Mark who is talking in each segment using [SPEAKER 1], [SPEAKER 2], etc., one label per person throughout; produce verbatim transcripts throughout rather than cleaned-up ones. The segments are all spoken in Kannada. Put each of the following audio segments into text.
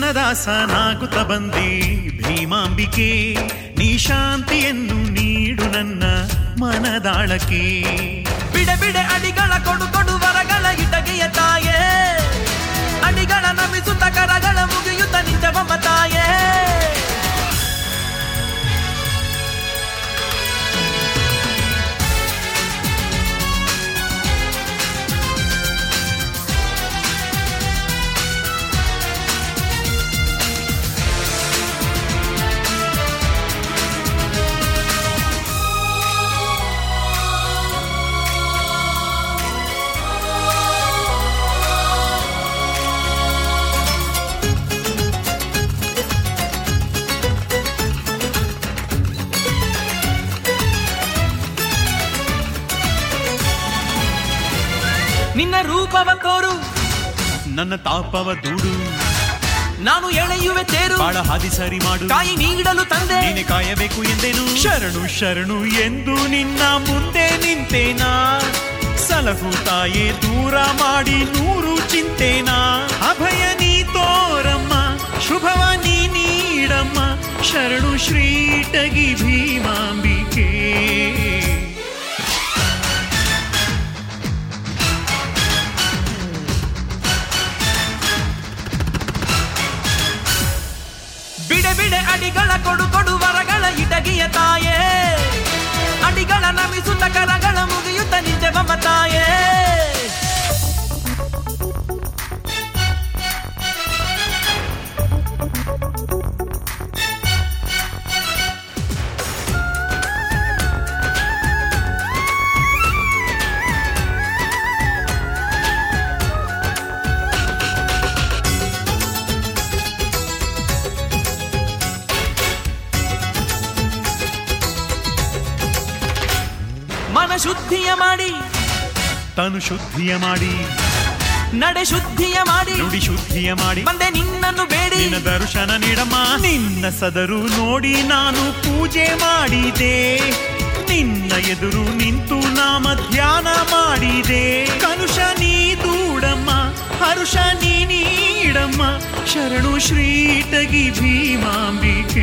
[SPEAKER 1] ದಾಸನಾಗುತ್ತ ಬಂದೆ ಭೀಮಾಂಬಿಕೆ, ನೀ ಶಾಂತಿಯನ್ನು ನೀಡು ನನ್ನ ಮನದಾಳಕ್ಕೆ.
[SPEAKER 2] ಬಿಡೆ ಬಿಡೆ ಅಡಿಗಳ ಕೊಡು ಕೊಡು ವರಗಳ ಇಟಗೆಯ ತಾಯೇ, ಅಡಿಗಳ ನಮಿಸುತ್ತ ಕರಗಳ ಮುಗಿಯುತ್ತ ನಿಂತವಮ್ಮ ತಾಯೇ. ನಿನ್ನ ರೂಪವ ತೋರು,
[SPEAKER 1] ನನ್ನ ತಾಪವ ದೂಡು,
[SPEAKER 2] ನಾನು ಎಳೆಯುವೆ ತೇರು,
[SPEAKER 1] ಬಾಳ ಹಾದಿ ಸರಿ ಮಾಡು,
[SPEAKER 2] ಕಾಯಿ ನೀಡಲು ತಂದೆ
[SPEAKER 1] ನೀನೆ ಕಾಯಬೇಕು ಎಂದೇನು. ಶರಣು ಶರಣು ಎಂದು ನಿನ್ನ ಮುಂದೆ ನಿಂತೇನಾ, ಸಲಹು ತಾಯೇ ದೂರ ಮಾಡಿ ನೂರು ಚಿಂತೇನಾ. ಅಭಯ ನೀ ತೋರಮ್ಮ, ಶುಭವ ನೀ ನೀಡಮ್ಮ, ಶರಣು ಶ್ರೀಟಗಿ ಭೀಮಾಂಬಿಕೆ.
[SPEAKER 2] ಬಿಡೆ ಬಿಡೆ ಅಡಿಗಳ ಕೊಡು ಕೊಡು ವರಗಳ ಇಟಗಿಯ ತಾಯೇ, ಅಡಿಗಳ ನಮಿಸುತ್ತ ಕರಗಳ ಮುಗಿಯುತ್ತ ನಿಂತವಮ್ಮ ತಾಯೇ. ಮನ ಶುದ್ಧಿಯ ಮಾಡಿ,
[SPEAKER 1] ತನು ಶುದ್ಧಿಯ ಮಾಡಿ,
[SPEAKER 2] ನಡೆ ಶುದ್ಧಿಯ ಮಾಡಿ,
[SPEAKER 1] ನುಡಿ ಶುದ್ಧಿಯ ಮಾಡಿ,
[SPEAKER 2] ಬಂದೆ ನಿನ್ನನ್ನು ಬೇಡಿ
[SPEAKER 1] ನಿನ್ನ ದರ್ಶನ ನೀಡಮ್ಮ. ನಿನ್ನ ಸದರು ನೋಡಿ ನಾನು ಪೂಜೆ ಮಾಡಿದೆ, ನಿನ್ನ ಎದುರು ನಿಂತು ನಾಮ ಧ್ಯಾನ ಮಾಡಿದೆ. ಕಲುಷ ನೀ ದೂಡಮ್ಮ, ಹರುಷ ನೀ ನೀಡಮ್ಮ, ಶರಣು ಶ್ರೀಟಗಿ ಭೀಮಾಂಬಿಕೆ.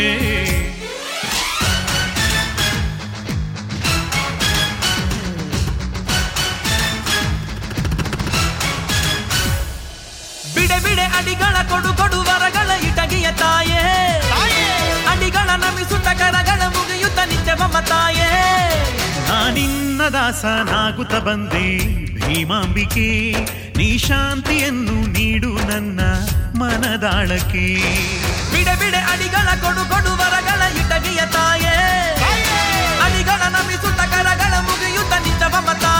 [SPEAKER 2] ಬಿಡೆ ಬಿಡೆ ಅಡಿಗಳ ಕೊಡು ಕೊಡು ವರಗಳ ಇಟಗಿಯ ತಾಯೇ, ಅಡಿಗಳ ನಮಿಸುತ್ತ ಕರಗಳ ಮುಗಿಯುತ್ತ ನಿತ್ಯವಮ್ಮ ತಾಯೇ.
[SPEAKER 1] ನಾನಿನ್ನ ದಾಸನಾಗುತ್ತ ಬಂದೆ ಭೀಮಾಂಬಿಕೆ, ನೀ ಶಾಂತಿಯನ್ನು ನೀಡು ನನ್ನ ಮನದಾಳಕ್ಕೆ.
[SPEAKER 2] ಬಿಡೆ ಬಿಡೆ ಅಡಿಗಳ ಕೊಡು ಕೊಡು ವರಗಳ ಇಟಗಿಯ ತಾಯೇ, ಅಡಿಗಳ ನಮಿಸುತ್ತ ಕರಗಳ ಮುಗಿಯುತ್ತ ನಿತ್ಯವಮ್ಮ ತಾಯೇ.